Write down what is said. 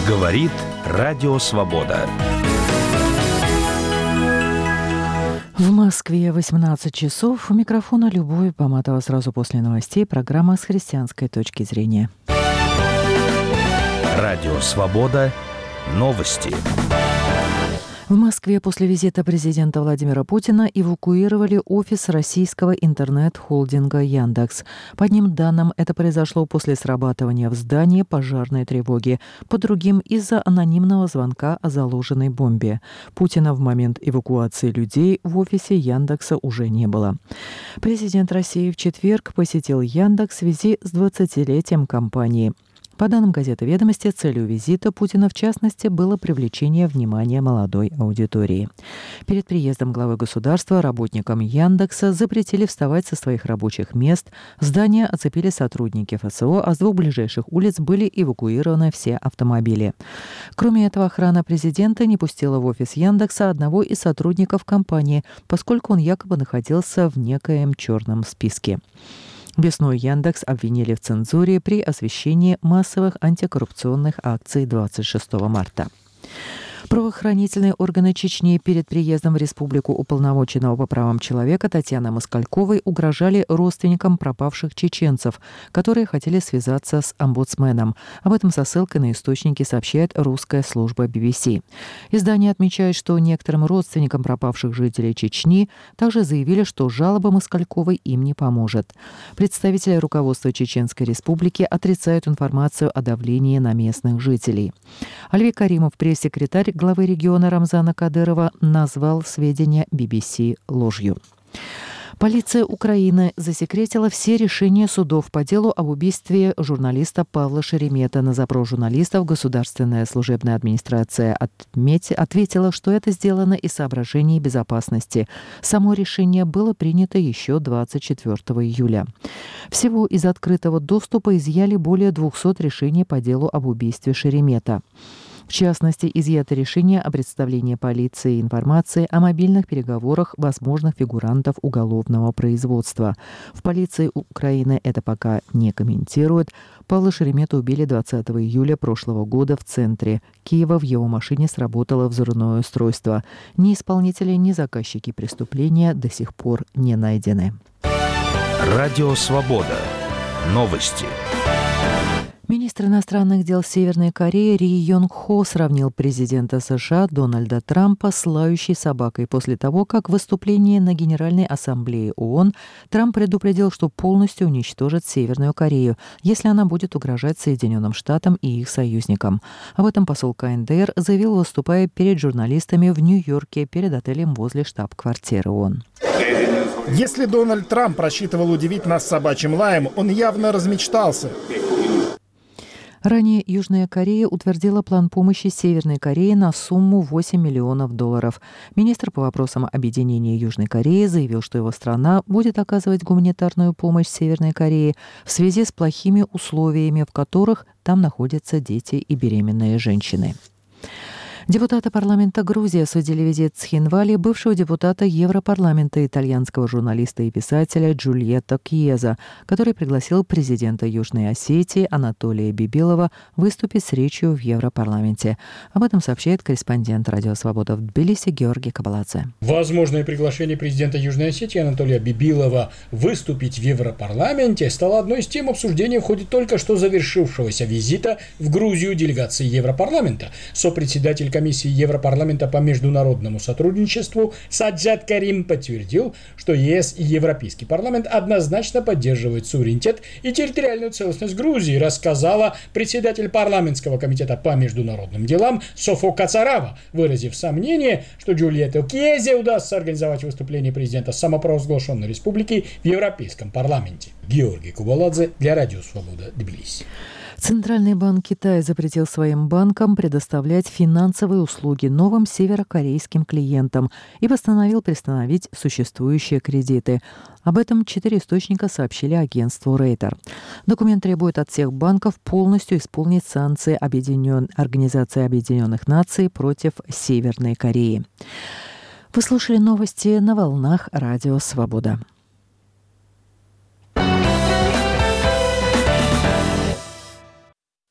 Говорит Радио Свобода. В Москве 18 часов. У микрофона Любовь Поматова. Сразу после новостей программа с христианской точки зрения. Радио Свобода. Новости. В Москве после визита президента Владимира Путина эвакуировали офис российского интернет-холдинга «Яндекс». По одним данным, это произошло после срабатывания в здании пожарной тревоги, по другим – из-за анонимного звонка о заложенной бомбе. Путина в момент эвакуации людей в офисе «Яндекса» уже не было. Президент России в четверг посетил «Яндекс» в связи с 20-летием компании. По данным газеты «Ведомости», целью визита Путина, в частности, было привлечение внимания молодой аудитории. Перед приездом главы государства работникам «Яндекса» запретили вставать со своих рабочих мест, здание оцепили сотрудники ФСО, а с двух ближайших улиц были эвакуированы все автомобили. Кроме этого, охрана президента не пустила в офис «Яндекса» одного из сотрудников компании, поскольку он якобы находился в некоем черном списке. Весной «Яндекс» обвинили в цензуре при освещении массовых антикоррупционных акций 26 марта. Правоохранительные органы Чечни перед приездом в республику уполномоченного по правам человека Татьяны Москальковой угрожали родственникам пропавших чеченцев, которые хотели связаться с омбудсменом. Об этом со ссылкой на источники сообщает русская служба BBC. Издание отмечает, что некоторым родственникам пропавших жителей Чечни также заявили, что жалоба Москальковой им не поможет. Представители руководства Чеченской республики отрицают информацию о давлении на местных жителей. Альви Каримов, пресс-секретарь главы региона Рамзана Кадырова, назвал сведения BBC ложью. Полиция Украины засекретила все решения судов по делу об убийстве журналиста Павла Шеремета. На запрос журналистов Государственная служебная администрация ответила, что это сделано из соображений безопасности. Само решение было принято еще 24 июля. Всего из открытого доступа изъяли более 200 решений по делу об убийстве Шеремета. В частности, изъято решение о представлении полиции информации о мобильных переговорах возможных фигурантов уголовного производства. В полиции Украины это пока не комментируют. Павла Шеремета убили 20 июля прошлого года в центре Киева. В его машине сработало взрывное устройство. Ни исполнители, ни заказчики преступления до сих пор не найдены. Радио Свобода. Новости. Министр иностранных дел Северной Кореи Ри Йонг Хо сравнил президента США Дональда Трампа с лающей собакой после того, как в выступлении на Генеральной ассамблее ООН Трамп предупредил, что полностью уничтожит Северную Корею, если она будет угрожать Соединенным Штатам и их союзникам. Об этом посол КНДР заявил, выступая перед журналистами в Нью-Йорке перед отелем возле штаб-квартиры ООН. Если Дональд Трамп рассчитывал удивить нас собачьим лаем, он явно размечтался. Ранее Южная Корея утвердила план помощи Северной Корее на сумму $8 миллионов. Министр по вопросам объединения Южной Кореи заявил, что его страна будет оказывать гуманитарную помощь Северной Корее в связи с плохими условиями, в которых там находятся дети и беременные женщины. Депутаты парламента Грузии осудили визит Цхинвали бывшего депутата Европарламента, итальянского журналиста и писателя Джульетто Кьеза, который пригласил президента Южной Осетии Анатолия Бибилова выступить с речью в Европарламенте. Об этом сообщает корреспондент «Радио Свобода» в Тбилиси Георгий Кабаладзе. Возможное приглашение президента Южной Осетии Анатолия Бибилова выступить в Европарламенте стало одной из тем обсуждения в ходе только что завершившегося визита в Грузию делегации Европарламента. Сопредседатель комиссии Европарламента по международному сотрудничеству Саджад Карим подтвердил, что ЕС и Европейский парламент однозначно поддерживают суверенитет и территориальную целостность Грузии, рассказала председатель парламентского комитета по международным делам Софо Кацарава, выразив сомнение, что Джульетто Кьезе удастся организовать выступление президента самопровозглашенной республики в Европейском парламенте. Георгий Кабаладзе для Радио Свобода, Тбилиси. Центральный банк Китая запретил своим банкам предоставлять финансовые услуги новым северокорейским клиентам и постановил приостановить существующие кредиты. Об этом 4 источника сообщили агентству Рейтер. Документ требует от всех банков полностью исполнить санкции Организации Объединенных Наций против Северной Кореи. Вы слушали новости на волнах Радио Свобода.